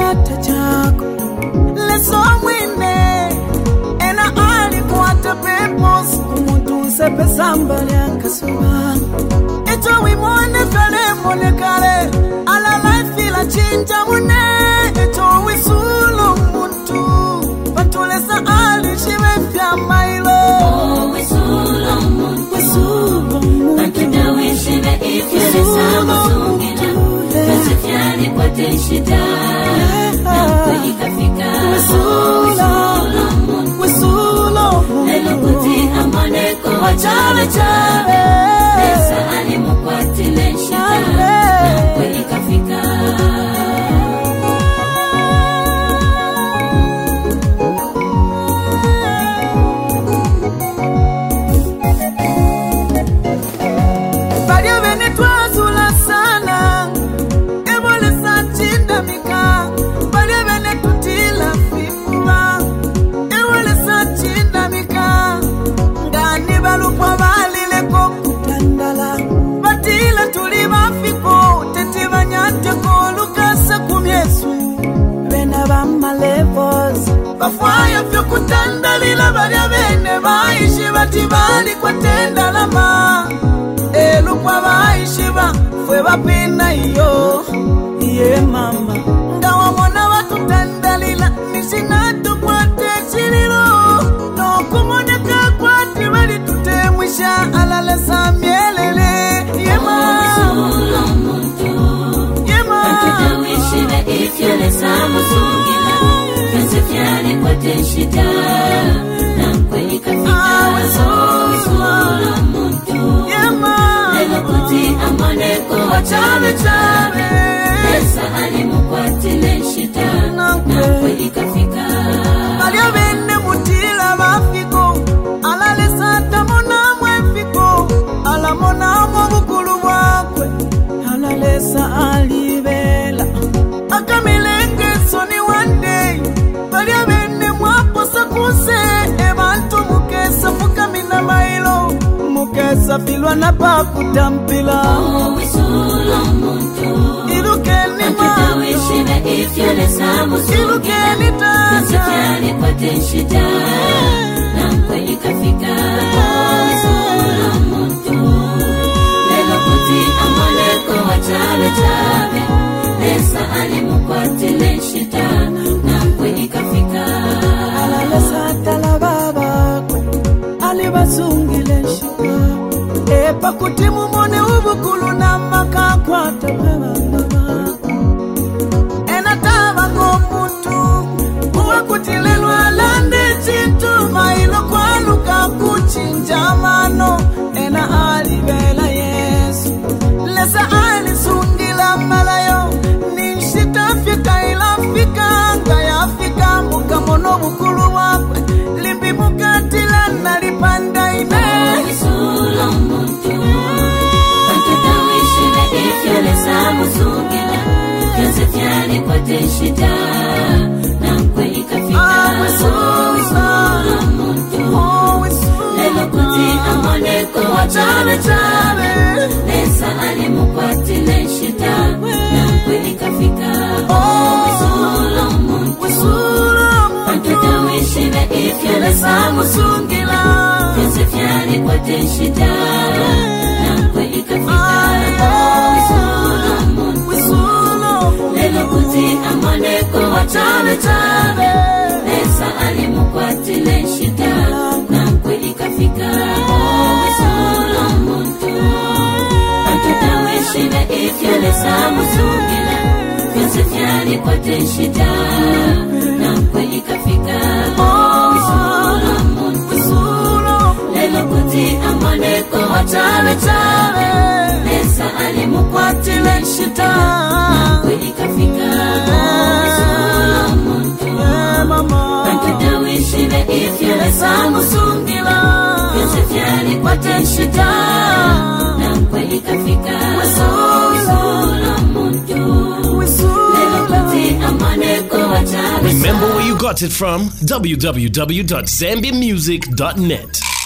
chata chako leso mwine ena alikuata pepos kumuntu sepesa mbali akasuba eto wimone fele mone kale ala life la chinja mune eto wisulo muntu patulesa ali shiwe fya mailo wisulo muntu patunda wishiwe ifyelesa musungina kasifyani kwa tenshida na kweli kafika wisulo lelo kuti amaneko wachale chale lesa alimukwatile shida na kweli kafika Bafaya fyo kutandalila balya bene baishi batibali kwa tenda lama elukwa baishi ba fwe bapina iyo iye mama ngawa mona batutandalila nisinatu kwa techililo no kumoneka kwa tibali tutemwisha alale sa mielele iye mama iye mama antutawishi na ifyele sa musungila Kasifyani kwa tenshida na kweli kafika wisulo muntu lelo kuti amaneko wachale chale lesa alimukwatile shida na kweli kafika Maria vende mutila bafiko alale sata mona mwefiko ala mona mwabukulu wakwe alale sa alivela akamilenge soni one day Maria vende mwaposa kuse ebantu mukesa fukamina mailo mukesa filwa na pakutampila wisulo muntu ilukeni antutawishi na ifyele sa musungila ilukeni tata Kasifyani kwa tenshida na kweli kafika wisulo muntu lelo kuti amaneko wachale chale lesa alimukwatile shida na kweli kafika alale sata la baba alibasungile shida epa kuti mumone ubukulu na makakwata baba enatava ngomuntu uwa kutilelwa lande chintu mailo kwaluka kuchinja mano ena alivela Yesu lesa alisungila malayo ninshitafika ilafika ngayafika mukamono bukulu wakwe limbi mukatila nalipanda ime wisulo muntu antutawishi na ifyele sa musungila Kasifyani kwa tenshida na kweli kafika wisulo muntu lelo kuti amaneko wachale chale lesa alimukwatile shida na kweli kafika wisulo muntu antutawishi na ifyele sa musungila Kasifyani kwa tenshida na kweli kafika wisulo muntu lelo kuti amaneko wachale chale lesa alimukwatile shida na kweli kafika wisulo muntu antutawishi na ifyele sa musungila Kasifyani kwa tenshida na kweli kafika wisulo muntu lelo kuti amaneko wachale chale lesa alimukwatile shida na kweli kafika wisulo muntu antutawishi na ifyele sa musungila Kasifyani kwa tenshida na kweli kafika wisulo muntu lelo kuti amaneko wachale. Remember where you got it from? www.zambiamusic.net.